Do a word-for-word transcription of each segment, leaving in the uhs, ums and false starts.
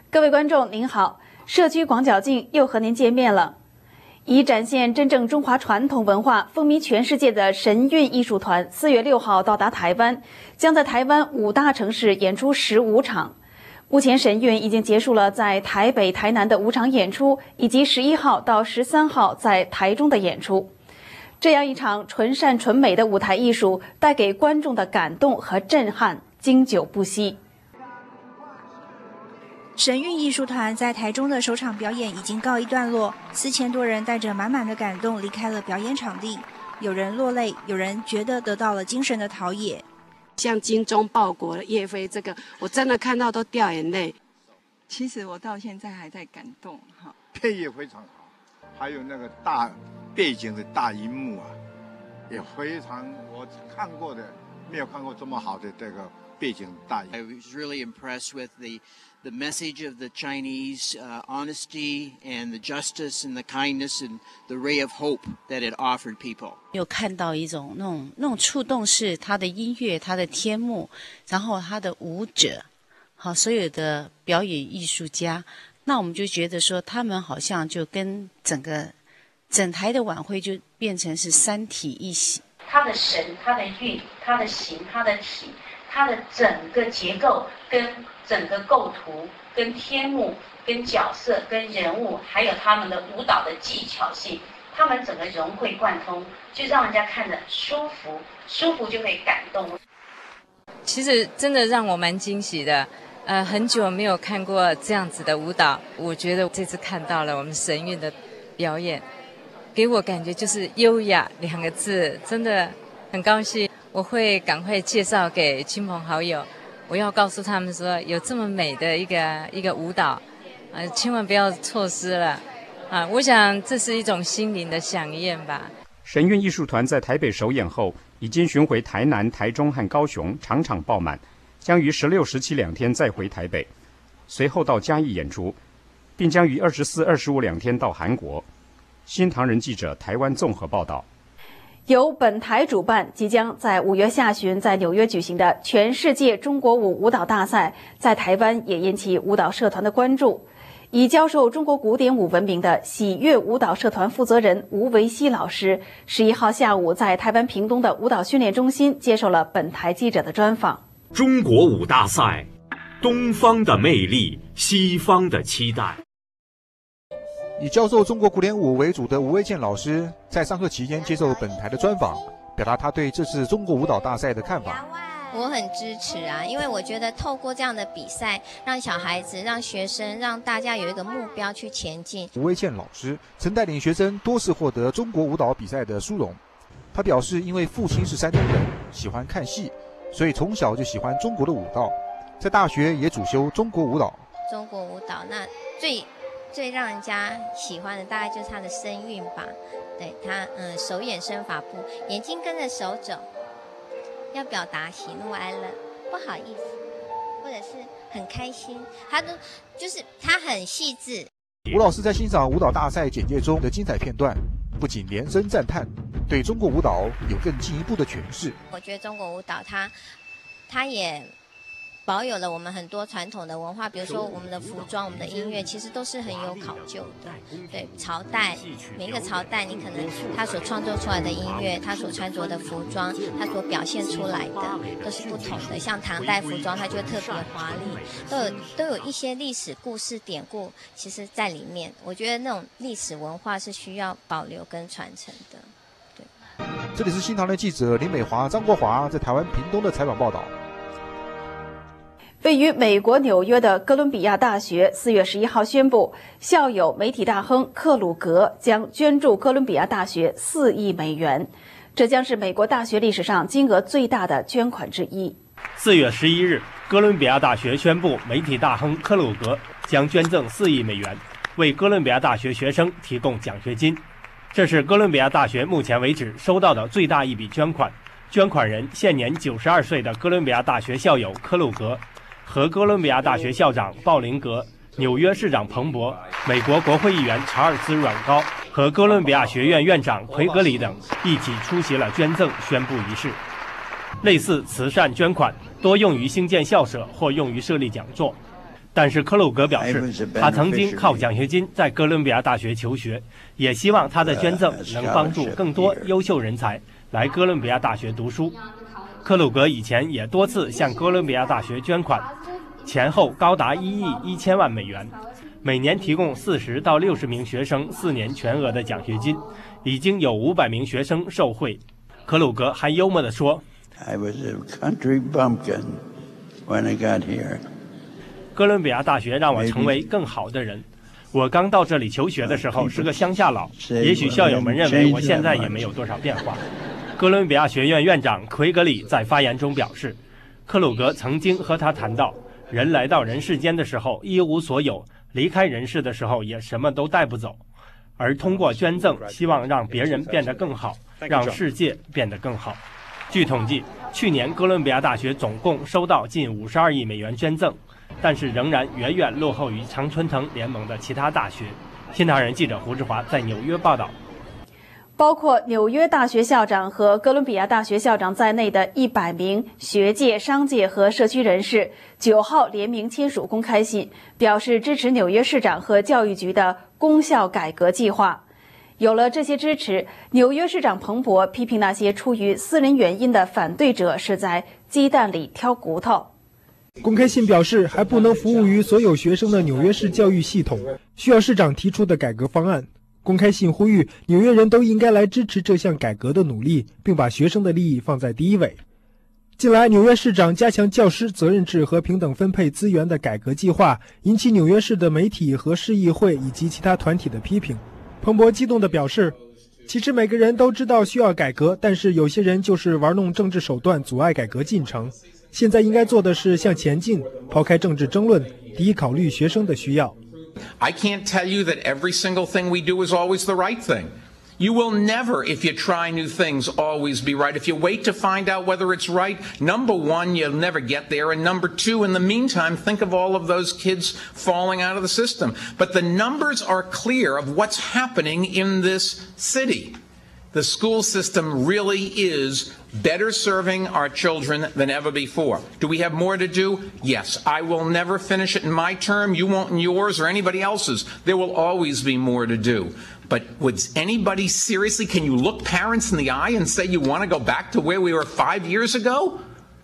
各位观众您好，社区广角镜又和您见面了。以展现真正中华传统文化、风靡全世界的神韵艺术团，四月六号到达台湾，将在台湾五大城市演出十五场。目前神韵已经结束了在台北、台南的五场演出，以及十一号到十三号在台中的演出。这样一场纯善纯美的舞台艺术，带给观众的感动和震撼经久不息。 神韵艺术团在台中的首场表演已经告一段落，四千多人带着满满的感动离开了表演场地，有人落泪，有人觉得得到了精神的陶冶。 像精忠报国的叶飞，这个我真的看到都掉眼泪。 其实我到现在还在感动哈， 配乐非常好，还有那个大背景的大荧幕啊，也非常我看过的，没有看过这么好的这个背景大荧幕。 I was really impressed with the the message of the Chinese uh, honesty and the justice and the kindness and the ray of hope that it offered people. 有看到一种那种那种触动，是他的音乐、他的天幕，然后他的舞者，好，所有的表演艺术家，那我们就觉得说，他们好像就跟整个整台的晚会就变成是三体一体。 他的神、他的韵、他的形、他的体。它的整个结构跟整个构图跟天幕跟角色跟人物还有他们的舞蹈的技巧性，他们整个融会贯通，就让人家看着舒服，舒服就会感动。 其实真的让我蛮惊喜的，呃，很久没有看过这样子的舞蹈，我觉得这次看到了我们神韵的表演，给我感觉就是优雅两个字，真的很高兴。我会赶快介绍给亲朋好友，我要告诉他们说，有这么美的一个一个舞蹈，呃，千万不要错失了，啊，我想这是一种心灵的响应吧。 神韵艺术团在台北首演后，已经巡回台南、台中和高雄，场场爆满，将于十六、十七两天再回台北，随后到嘉义演出，并将于二十四、二十五两天到韩国。新唐人记者台湾综合报道。 由本台主办，即将在五月下旬在纽约举行的全世界中国舞舞蹈大赛，在台湾也引起舞蹈社团的关注。以教授中国古典舞闻名的喜悦舞蹈社团负责人吴维希老师，十一号下午在台湾屏东的舞蹈训练中心接受了本台记者的专访。 中国舞大赛，东方的魅力，西方的期待。 以教授中国古典舞为主的吴维健老师在上课期间接受本台的专访，表达他对这次中国舞蹈大赛的看法。 我很支持啊，因为我觉得透过这样的比赛，让小孩子、让学生、让大家有一个目标去前进。 吴维健老师曾带领学生多次获得中国舞蹈比赛的殊荣。他表示，因为父亲是山东人，喜欢看戏，所以从小就喜欢中国的舞蹈，在大学也主修中国舞蹈。 中国舞蹈那最。最让人家喜欢的大概就是他的声韵吧，对他，嗯，手眼身法步，眼睛跟着手走，要表达喜怒哀乐，不好意思，或者是很开心，他都就是他很细致。 吴老师在欣赏舞蹈大赛简介中的精彩片段，不仅连声赞叹，对中国舞蹈有更进一步的诠释。 我觉得中国舞蹈它，它也。保有了我们很多传统的文化，比如说我们的服装、我们的音乐，其实都是很有考究的。对朝代，每一个朝代，你可能他所创作出来的音乐，他所穿着的服装，他所表现出来的都是不同的。像唐代服装，它就会特别华丽，都有都有一些历史故事典故，其实在里面。我觉得那种历史文化是需要保留跟传承的。对， 这里是新唐人记者林美华、张国华在台湾屏东的采访报道。 位于美国纽约的哥伦比亚大学四月十一号宣布，校友媒体大亨克鲁格将捐助哥伦比亚大学四亿美元，这将是美国大学历史上金额最大的捐款之一。 四月十一日，哥伦比亚大学宣布，媒体大亨克鲁格将捐赠四亿美元，为哥伦比亚大学学生提供奖学金。这是哥伦比亚大学目前为止收到的最大一笔捐款。捐款人现年九十二岁的哥伦比亚大学校友克鲁格。和哥伦比亚大学校长鲍林格、纽约市长彭博、美国国会议员查尔斯·阮高和哥伦比亚学院院长奎格里等一起出席了捐赠宣布仪式。类似慈善捐款多用于兴建校舍或用于设立讲座， 但是克鲁格表示，他曾经靠奖学金在哥伦比亚大学求学，也希望他的捐赠能帮助更多优秀人才来哥伦比亚大学读书。克鲁格以前也多次向哥伦比亚大学捐款，前后高达一亿一千万美元，每年提供四十到六十名学生四年全额的奖学金，已经有五百名学生受惠。克鲁格还幽默地说 I was a country bumpkin when I got here. 哥伦比亚大学让我成为更好的人。我刚到这里求学的时候是个乡下佬，也许校友们认为我现在也没有多少变化。哥伦比亚学院院长奎格里在发言中表示，克鲁格曾经和他谈到，人来到人世间的时候一无所有，离开人世的时候也什么都带不走，而通过捐赠希望让别人变得更好，让世界变得更好。据统计，去年哥伦比亚大学总共收到近五十二亿美元捐赠，但是仍然远远落后于常春藤联盟的其他大学。新唐人记者胡志华在纽约报道。 包括纽约大学校长和哥伦比亚大学校长在内的一百名学界、商界和社区人士九号联名签署公开信，表示支持纽约市长和教育局的公校改革计划。有了这些支持，纽约市长彭博批评那些出于私人原因的反对者是在鸡蛋里挑骨头。 公开信表示，还不能服务于所有学生的纽约市教育系统需要市长提出的改革方案。公开信呼吁纽约人都应该来支持这项改革的努力，并把学生的利益放在第一位。近来，纽约市长加强教师责任制和平等分配资源的改革计划，引起纽约市的媒体和市议会以及其他团体的批评。彭博激动地表示，其实每个人都知道需要改革，但是有些人就是玩弄政治手段，阻碍改革进程。现在应该做的是向前进，抛开政治争论，第一考虑学生的需要。 I can't tell you that every single thing we do is always the right thing. You will never, if you try new things, always be right. If you wait to find out whether it's right, number one, you'll never get there. And number two, in the meantime, think of all of those kids falling out of the system. But the numbers are clear of what's happening in this city. The school system really is better serving our children than ever before. Do we have more to do? Yes. I will never finish it in my term. You won't in yours or anybody else's. There will always be more to do. But would anybody seriously, can you look parents in the eye and say you want to go back to where we were five years ago?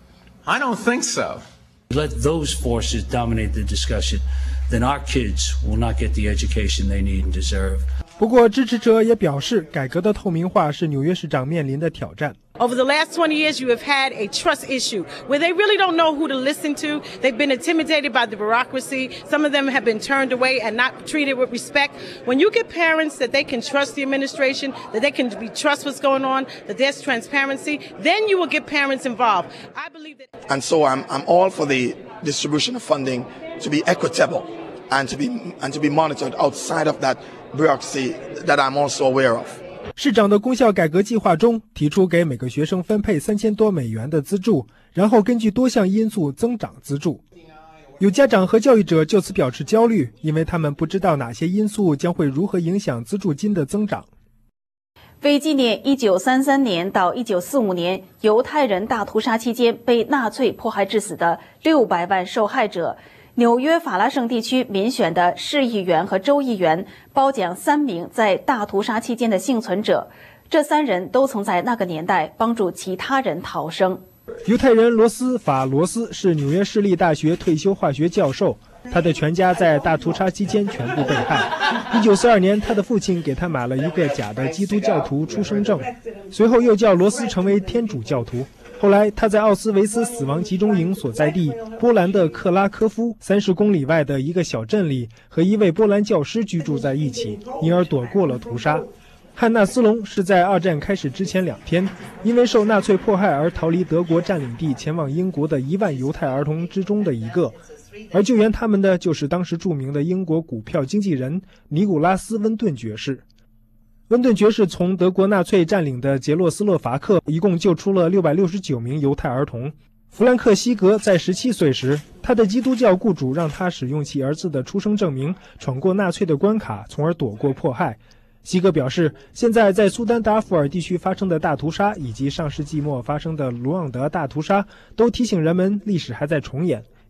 I don't think so. Let those forces dominate the discussion, then our kids will not get the education they need and deserve. 不过，支持者也表示，改革的透明化是纽约市长面临的挑战。 Over the last twenty years, you have had a trust issue where they really don't know who to listen to. They've been intimidated by the bureaucracy. Some of them have been turned away and not treated with respect. When you get parents that they can trust the administration, that they can be trust what's going on, that there's transparency, then you will get parents involved. I believe that. And so I'm I'm all for the distribution of funding to be equitable and to be and to be monitored outside of that bureaucracy that I'm also aware of. 市长的公校改革计划中提出给每个学生分配三千多美元的资助，然后根据多项因素增长资助。有家长和教育者就此表示焦虑，因为他们不知道哪些因素将会如何影响资助金的增长。 为纪念一九三三年到一九四五年犹太人大屠杀期间被纳粹迫害致死的六百万受害者，纽约法拉盛地区民选的市议员和州议员褒奖三名在大屠杀期间的幸存者，这三人都曾在那个年代帮助其他人逃生。 犹太人罗斯法罗斯是纽约市立大学退休化学教授，他的全家在大屠杀期间全部被害。一九四二年，他的父亲给他买了一个假的基督教徒出生证，随后又叫罗斯成为天主教徒。后来，他在奥斯维斯死亡集中营所在地波兰的克拉科夫三十公里外的一个小镇里，和一位波兰教师居住在一起，因而躲过了屠杀。汉娜·斯隆是在二战开始之前两天，因为受纳粹迫害而逃离德国占领地前往英国的一万犹太儿童之中的一个，而救援他们的就是当时著名的英国股票经纪人尼古拉斯·温顿爵士。温顿爵士从德国纳粹占领的捷洛斯洛伐克一共救出了六百六十九名犹太儿童。弗兰克·西格在十七岁时，他的基督教雇主让他使用其儿子的出生证明闯过纳粹的关卡，从而躲过迫害。西格表示，现在在苏丹达富尔地区发生的大屠杀，以及上世纪末发生的卢旺德大屠杀，都提醒人们历史还在重演，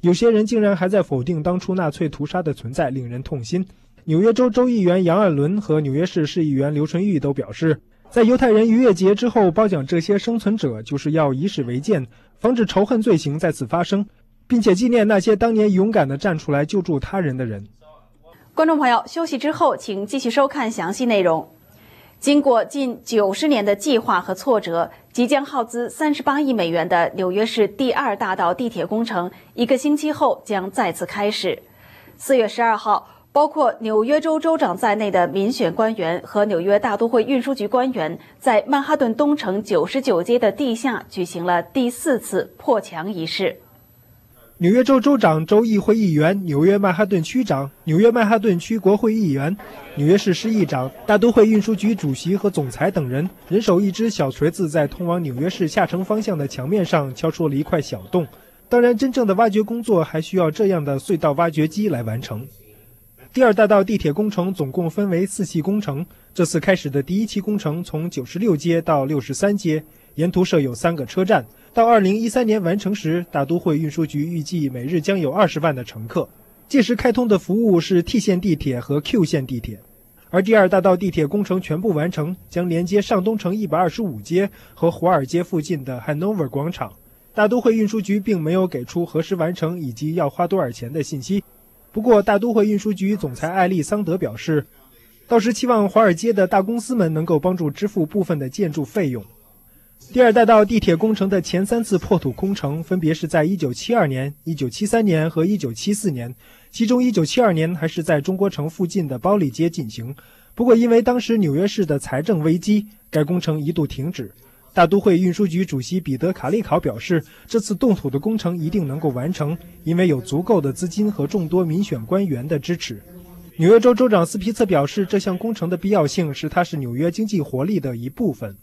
有些人竟然还在否定当初纳粹屠杀的存在，令人痛心。纽约州州议员杨爱伦和纽约市市议员刘纯玉都表示，在犹太人逾越节之后褒奖这些生存者，就是要以史为鉴，防止仇恨罪行再次发生，并且纪念那些当年勇敢地站出来救助他人的人。 观众朋友，休息之后请继续收看详细内容。经过近九十年的计划和挫折，即将耗资三十八亿美元的纽约市第二大道地铁工程，一个星期后将再次开始。四月十二号，包括纽约州州长在内的民选官员和纽约大都会运输局官员，在曼哈顿东城九十九街的地下举行了第四次破墙仪式。 纽约州州长、州议会议员、纽约曼哈顿区长、纽约曼哈顿区国会议员、纽约市市议长、大都会运输局主席和总裁等人，人手一只小锤子，在通往纽约市下城方向的墙面上敲出了一块小洞。当然，真正的挖掘工作还需要这样的隧道挖掘机来完成。第二大道地铁工程总共分为四期工程，这次开始的第一期工程从九十六街到六十三街，沿途设有三个车站。到二零一三年完成时，大都会运输局预计每日将有二十万的乘客。届时开通的服务是 T 线地铁和 Q 线地铁。而第二大道地铁工程全部完成，将连接上东城一百二十五街和华尔街附近的 Hanover 广场。大都会运输局并没有给出何时完成以及要花多少钱的信息。不过，大都会运输局总裁艾利桑德表示，到时期望华尔街的大公司们能够帮助支付部分的建筑费用。第二大道地铁工程的前三次破土工程分别是在一九七二年、一九七三年和一九七四年，其中一九七二年还是在中国城附近的包利街进行。不过因为当时纽约市的财政危机，该工程一度停止。大都会运输局主席彼得·卡利考表示，这次动土的工程一定能够完成，因为有足够的资金和众多民选官员的支持。纽约州州长斯皮策表示，这项工程的必要性是它是纽约经济活力的一部分。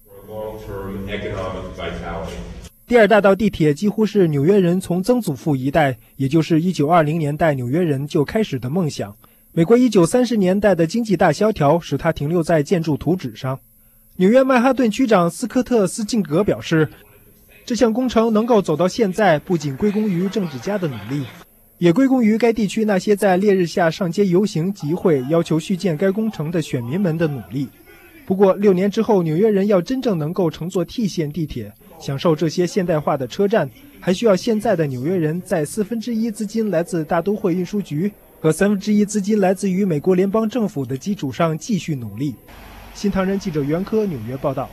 第二大道地铁几乎是纽约人从曾祖父一代，也就是一九二零年代纽约人就开始的梦想。美国一九三十年代的经济大萧条使它停留在建筑图纸上。纽约曼哈顿区长斯科特·斯敬格表示，这项工程能够走到现在，不仅归功于政治家的努力，也归功于该地区那些在烈日下上街游行集会要求续建该工程的选民们的努力。不过六年之后，纽约人要真正能够乘坐 T 线地铁，享受这些现代化的车站，还需要现在的纽约人在四分之一资金来自大都会运输局和三分之一资金来自于美国联邦政府的基础上继续努力。新唐人记者袁科纽约报道。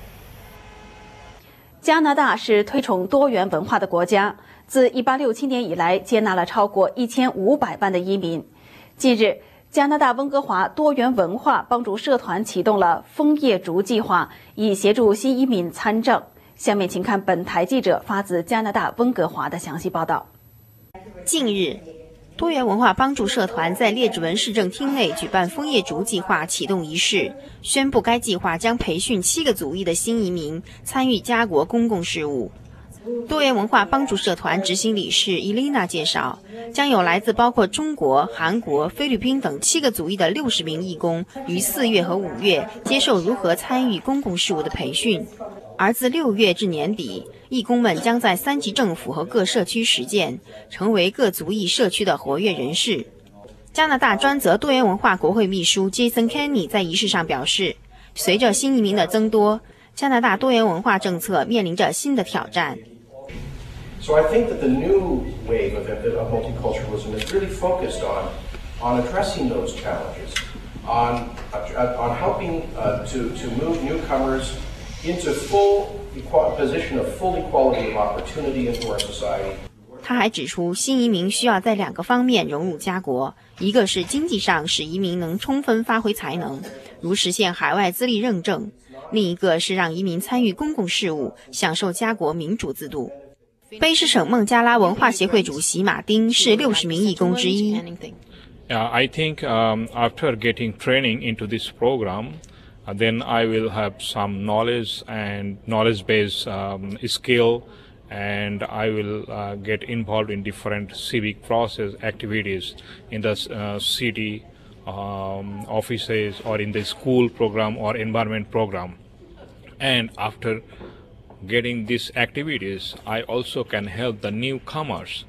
加拿大是推崇多元文化的国家，自一八六七年以来接纳了超过一千五百万的移民。近日，加拿大温哥华多元文化帮助社团启动了枫叶竹计划，以协助新移民参政。下面请看本台记者发自加拿大温哥华的详细报道。 近日，多元文化帮助社团在列治文市政厅内举办枫叶竹计划启动仪式，宣布该计划将培训七个族裔的新移民参与家国公共事务。多元文化帮助社团执行理事伊丽娜介绍，将有来自包括中国、韩国、菲律宾等七个族裔的六十名义工于四月和五月接受如何参与公共事务的培训，而自六月至年底，义工们将在三级政府和各社区实践，成为各族裔社区的活跃人士。加拿大专责多元文化国会秘书 Jason Kenney 在仪式上表示，随着新移民的增多，加拿大多元文化政策面临着新的挑战。 So I think that the new wave of, of multiculturalism is really focused on, on addressing those challenges, on, uh, on helping uh, to, to move newcomers into full equal, position of full equality of opportunity into our society. 他还指出，新移民需要在两个方面融入家国，一个是经济上使移民能充分发挥才能，如实现海外资历认证；另一个是让移民参与公共事务，享受家国民主制度。卑诗省孟加拉文化协会主席马丁是六十名义工之一。 Yeah, I think um, after getting training into this program, uh, then I will have some knowledge and knowledge-based um, skill, and I will uh, get involved in different civic process activities in the uh, city um, offices or in the school program or environment program. And after getting these activities, I also can help the newcomers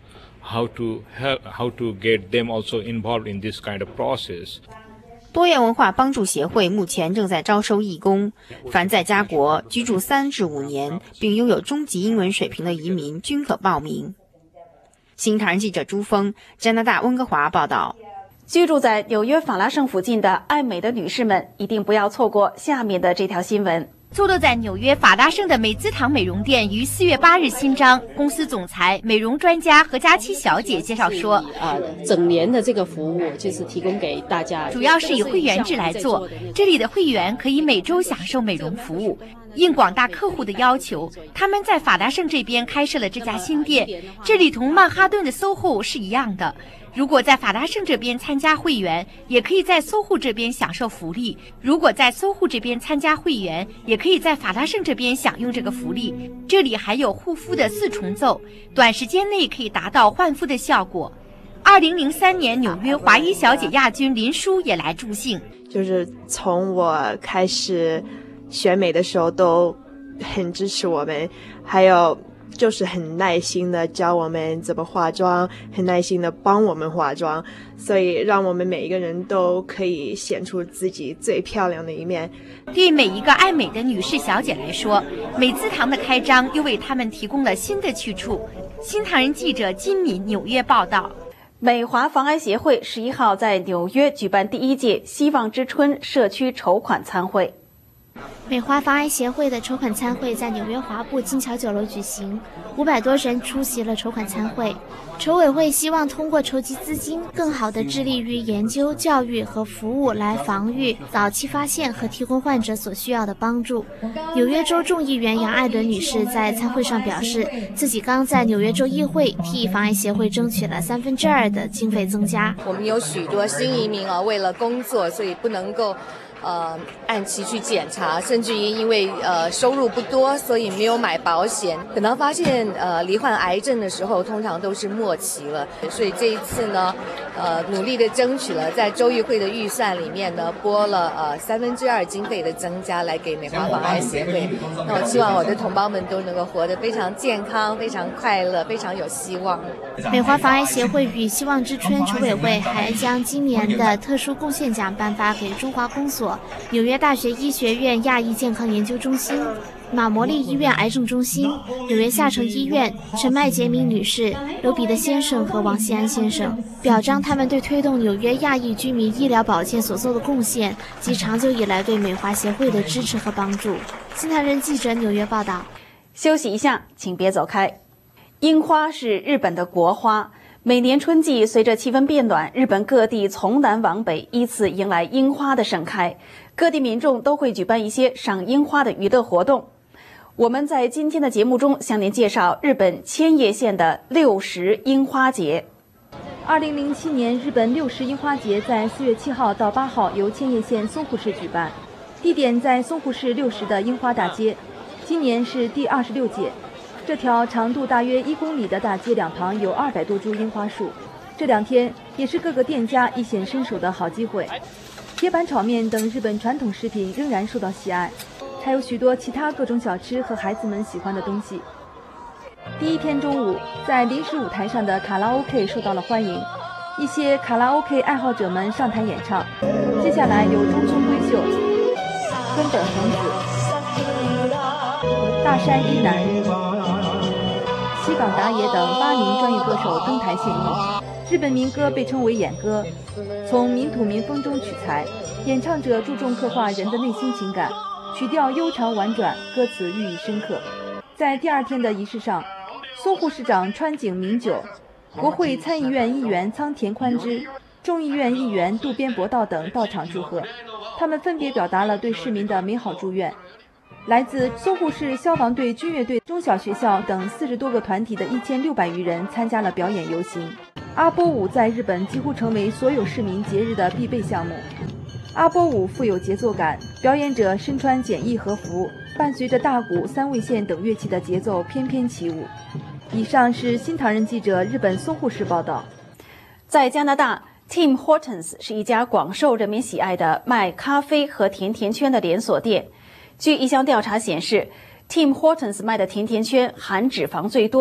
how to help, how to get them also involved in this kind of process. 多元文化帮助协会目前正在招收义工，凡在家国居住三至五年并拥有中级英文水平的移民均可报名。新唐人记者朱峰，加拿大温哥华报道。 居住在纽约法拉盛附近的爱美的女士们，一定不要错过下面的这条新闻。 坐落在纽约法拉盛的美姿堂美容店于四月八日新张，公司总裁、美容专家何佳琪小姐介绍说， 呃，整年的这个服务就是提供给大家， 主要是以会员制来做，这里的会员可以每周享受美容服务。应广大客户的要求，他们在法拉盛这边开设了这家新店，这里同曼哈顿的 S O H O 是一样的。如果在法拉盛这边参加会员，也可以在 S O H O 这边享受福利；如果在 S O H O 这边参加会员，也可以在法拉盛这边享用这个福利。这里还有护肤的四重奏，短时间内可以达到焕肤的效果。二零零三年纽约华裔小姐亚军林舒也来助兴， 就是从我开始选美的时候都很支持我们，还有就是很耐心的教我们怎么化妆，很耐心的帮我们化妆，所以让我们每一个人都可以显出自己最漂亮的一面。 对每一个爱美的女士小姐来说，美姿堂的开张又为她们提供了新的去处。新唐人记者金敏纽约报道。 美华防癌协会十一号在纽约举办第一届希望之春社区筹款餐会。 美华防癌协会的筹款餐会在纽约华埠金桥酒楼举行，五百多人出席了筹款餐会。筹委会希望通过筹集资金，更好地致力于研究、教育和服务，来防御、早期发现和提供患者所需要的帮助。纽约州众议员杨艾伦女士在餐会上表示，自己刚在纽约州议会替防癌协会争取了三分之二的经费增加。 我们有许多新移民啊，为了工作，所以不能够呃，按期去检查，甚至于因为呃收入不多，所以没有买保险。等到发现呃罹患癌症的时候，通常都是末期了。所以这一次呢，呃努力的争取了在州议会的预算里面呢，拨了呃三分之二经费的增加来给美华防癌协会。那我希望我的同胞们都能够活得非常健康、非常快乐、非常有希望。 美华防癌协会与希望之春筹委会还将今年的特殊贡献奖颁发给中华公所、纽约大学医学院亚裔健康研究中心、马摩利医院癌症中心、纽约下城医院、陈麦杰明女士、刘彼得先生和王锡安先生，表彰他们对推动纽约亚裔居民医疗保健所做的贡献及长久以来对美华协会的支持和帮助。新唐人记者纽约报道。 休息一下，请别走开。樱花是日本的国花，每年春季随着气温变暖，日本各地从南往北依次迎来樱花的盛开，各地民众都会举办一些赏樱花的娱乐活动。我们在今天的节目中向您介绍日本千叶县的六十樱花节。 二零零七年日本六十樱花节在四月七号到八号由千叶县松户市举办，地点在松户市六十的樱花大街，今年是第二十六届。这条长度大约一公里的大街两旁有二百多株樱花树，这两天也是各个店家一显身手的好机会。铁板炒面等日本传统食品仍然受到喜爱，还有许多其他各种小吃和孩子们喜欢的东西。第一天中午，在临时舞台上的卡拉 OK 受到了欢迎，一些卡拉 OK 爱好者们上台演唱。接下来有中村圭秀、根本恒子、大山一男、西港达也等八名专业歌手登台献艺。日本民歌被称为演歌，从民土民风中取材，演唱者注重刻画人的内心情感，曲调悠长婉转，歌词寓意深刻。在第二天的仪式上，松户市长川井民久、国会参议院议员仓田宽之、众议院议员渡边博道等到场祝贺，他们分别表达了对市民的美好祝愿。来自松户市消防队、军乐队、中小学校等四十多个团体的一千六百余人参加了表演游行。阿波舞在日本几乎成为所有市民节日的必备项目。阿波舞富有节奏感，表演者身穿简易和服，伴随着大鼓、三味线等乐器的节奏翩翩起舞。以上是新唐人记者日本松户市报道。在加拿大，Tim Hortons 是一家广受人民喜爱的卖咖啡和甜甜圈的连锁店。据一项调查显示， Tim Hortons 卖的甜甜圈含脂肪最多，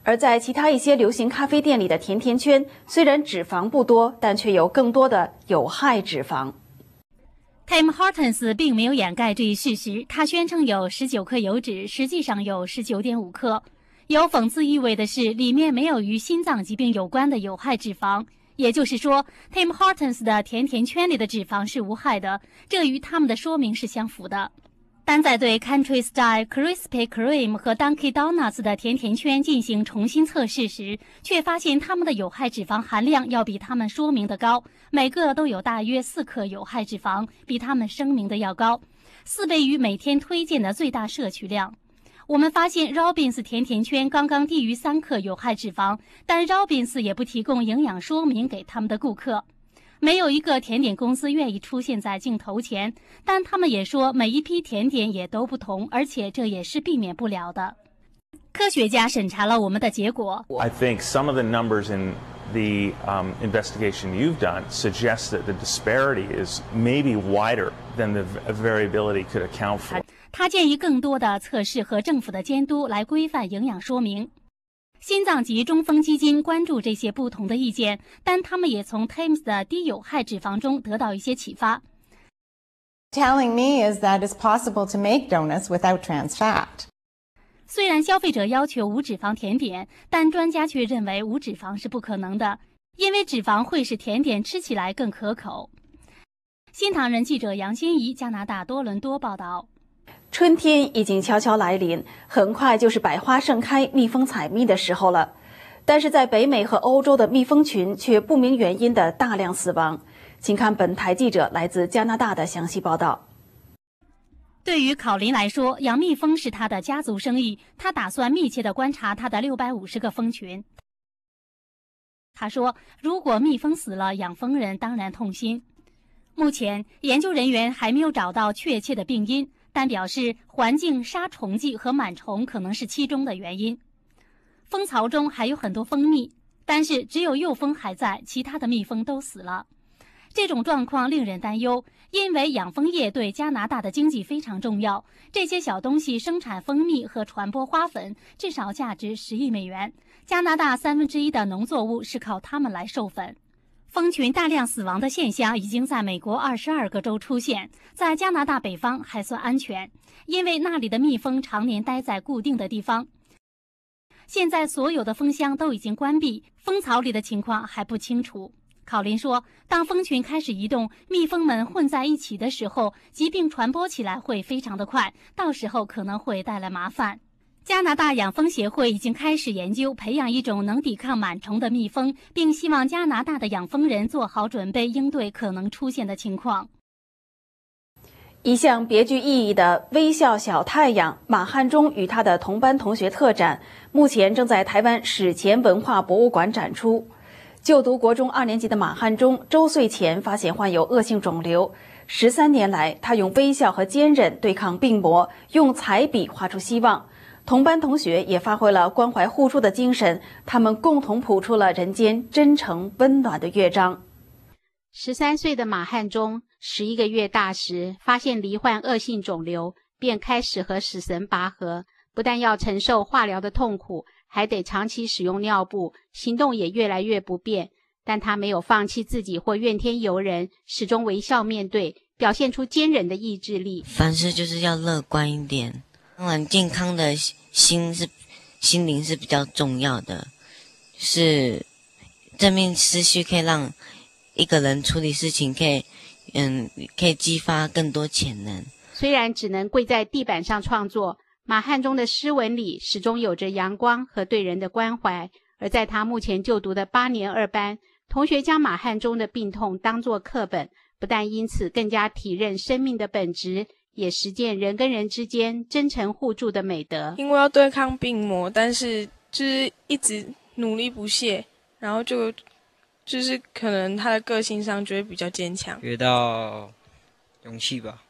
而在其他一些流行咖啡店里的甜甜圈，虽然脂肪不多，但却有更多的有害脂肪。 Tim Hortons 并没有掩盖这一事实，他宣称有十九克油脂，实际上有 十九点五克。有讽刺意味的是，里面没有与心脏疾病有关的有害脂肪。也就是说 ，Tim Hortons 的甜甜圈里的脂肪是无害的，这与他们的说明是相符的。但在对 Country Style Krispy Kreme 和 Dunkin' Donuts 的甜甜圈进行重新测试时，却发现它们的有害脂肪含量要比它们说明的高，每个都有大约四克有害脂肪，比它们声明的要高，四倍于每天推荐的最大摄取量。我们发现 Robbins 甜甜圈刚刚低于三克有害脂肪，但 Robbins 也不提供营养说明给他们的顾客。没有一个甜点公司愿意出现在镜头前，但他们也说每一批甜点也都不同，而且这也是避免不了的。科学家审查了我们的结果。 I think some of the numbers in the um, investigation you've done suggest that the disparity is maybe wider than the variability could account for. 他建议更多的测试和政府的监督来规范营养说明。心脏及中风基金关注这些不同的意见，但他们也从 Tims 的低有害脂肪中得到一些启发。 Telling me is that it's possible to make donuts without trans fat. 虽然消费者要求无脂肪甜点，但专家却认为无脂肪是不可能的，因为脂肪会使甜点吃起来更可口。新唐人记者杨欣怡，加拿大多伦多报道。 春天已经悄悄来临，很快就是百花盛开、蜜蜂采蜜的时候了。但是在北美和欧洲的蜜蜂群却不明原因的大量死亡。请看本台记者来自加拿大的详细报道。 对于考林来说，养蜜蜂是他的家族生意，他打算密切地观察他的六百五十个蜂群。他说，如果蜜蜂死了，养蜂人当然痛心。目前，研究人员还没有找到确切的病因，但表示环境、杀虫剂和螨虫可能是其中的原因。蜂巢中还有很多蜂蜜，但是只有幼蜂还在，其他的蜜蜂都死了。这种状况令人担忧，因为养蜂业对加拿大的经济非常重要。这些小东西生产蜂蜜和传播花粉，至少价值十亿美元。加拿大三分之一的农作物是靠它们来授粉。蜂群大量死亡的现象已经在美国二十二个州出现，在加拿大北方还算安全，因为那里的蜜蜂常年待在固定的地方。现在所有的蜂箱都已经关闭，蜂巢里的情况还不清楚。考林说，当蜂群开始移动，蜜蜂们混在一起的时候，疾病传播起来会非常的快，到时候可能会带来麻烦。加拿大养蜂协会已经开始研究培养一种能抵抗螨虫的蜜蜂，并希望加拿大的养蜂人做好准备，应对可能出现的情况。 一项别具意义的微笑小太阳马汉钟与他的同班同学特展，目前正在台湾史前文化博物馆展出。就读国中二年级的马汉钟周岁前发现患有恶性肿瘤，十三年来，他用微笑和坚韧对抗病魔，用彩笔画出希望。同班同学也发挥了关怀互助的精神，他们共同谱出了人间真诚温暖的乐章。 十三岁的马汉钟十一个月大时发现罹患恶性肿瘤，便开始和死神拔河，不但要承受化疗的痛苦，还得长期使用尿布，行动也越来越不便。但他没有放弃自己或怨天尤人，始终微笑面对，表现出坚韧的意志力。 凡事就是要乐观一点，当然健康的心是心灵是比较重要的，是正面思绪可以让一个人处理事情可以嗯可以激发更多潜能。 虽然只能跪在地板上创作，马汉钟的诗文里始终有着阳光和对人的关怀。而在他目前就读的八年二班，同学将马汉钟的病痛当作课本，不但因此更加体认生命的本质，也实践人跟人之间真诚互助的美德。 因为要对抗病魔，但是就是一直努力不懈，然后就就是可能他的个性上就会比较坚强， 学到勇气吧。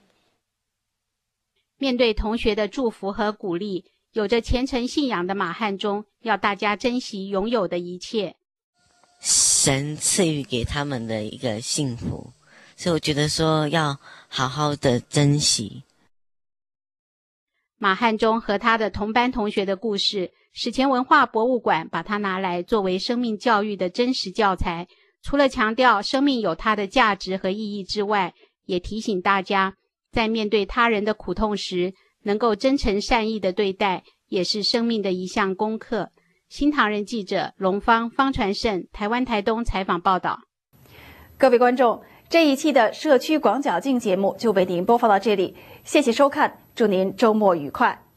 面对同学的祝福和鼓励，有着虔诚信仰的马汉钟要大家珍惜拥有的一切。 神赐予给他们的一个幸福，所以我觉得说要好好的珍惜。 马汉钟和他的同班同学的故事史前文化博物馆把它拿来作为生命教育的真实教材，除了强调生命有它的价值和意义之外，也提醒大家在面对他人的苦痛时，能够真诚善意的对待，也是生命的一项功课。新唐人记者龙芳、方传胜，台湾台东采访报道。 各位观众，这一期的社区广角镜节目就为您播放到这里，谢谢收看，祝您周末愉快。